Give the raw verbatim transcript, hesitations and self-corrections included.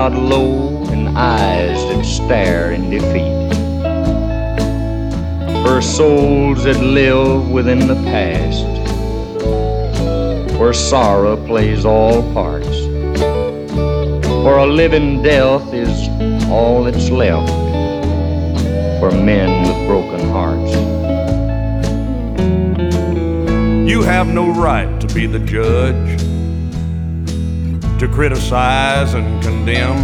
low and eyes that stare in defeat, for souls that live within the past, where sorrow plays all parts, for a living death is all that's left for men with broken hearts. You have no right to be the judge, to criticize and condemn.